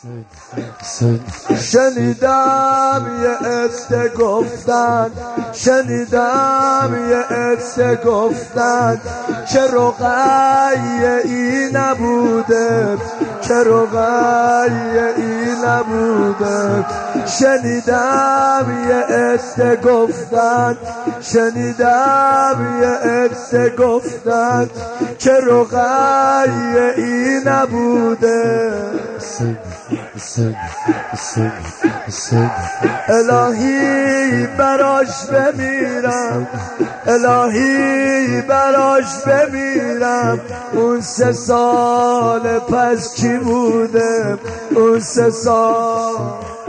شنیدم یه عده گفتن، شنیدم یه عده گفتن که رقیه ای نبوده، که رقیه ای نبوده. شنیدم یه عده گفتن، شنیدم یه عده گفتن که رقیه ای نبوده. الهی براش بمیرم، الهی براش بمیرم. اون 3 سال پس کی بوده؟ اون 3 سال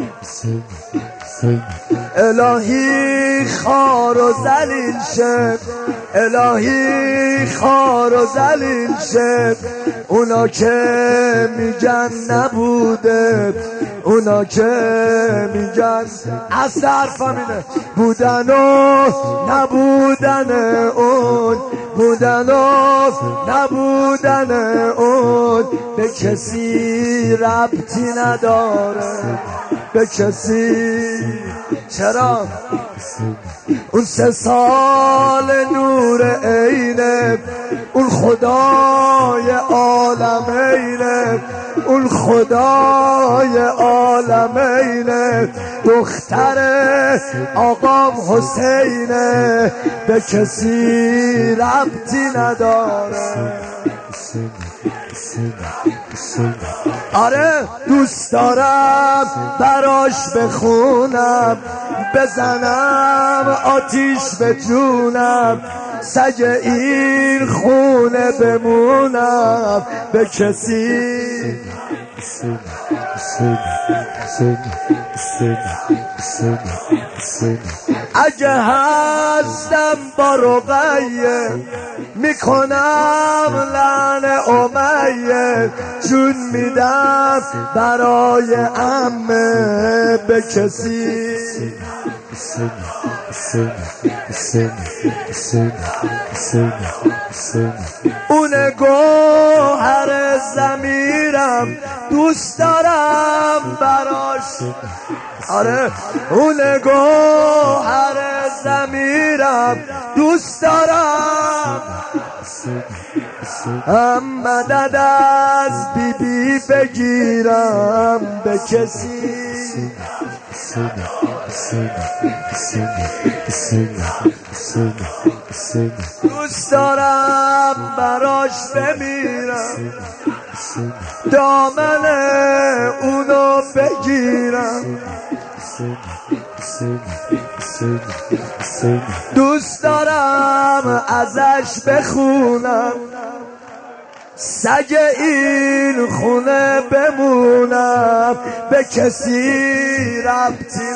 الهی خار و ذلیل شد، الهی خار و ذلیل شد. اونا که میگن نبوده، اونا که میگن اصل حرفم اینه بودن و نبودن اون، بودن و نبودن اون به کسی ربطی نداره، به کسی. چرا؟ اون 3 سال نور عینه، اون خدای عالمینه، اون خدای عالمینه. دختر آقا حسینه به کسی ربطی نداره. آره دوست دارم براش بخونم، بزنم آتیش به جونم، سگ این خونه بمونم به کسی. اگه هستم با رقیه میکنم لعن امیه، جون میدم برای عمه به کسی. اون گوهر ضمیرم دوست دارم براش، آره اون گوهر ضمیرم دوست دارم. هم مدد از بیبی بگیرم به کسی. دوست دارم براش بمیرم، دامن اونو بگیرم. دوست دارم ازش بخونم، سگ این خونه بمونم به کسی ربطی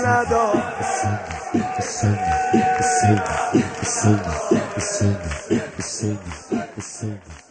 ندارم.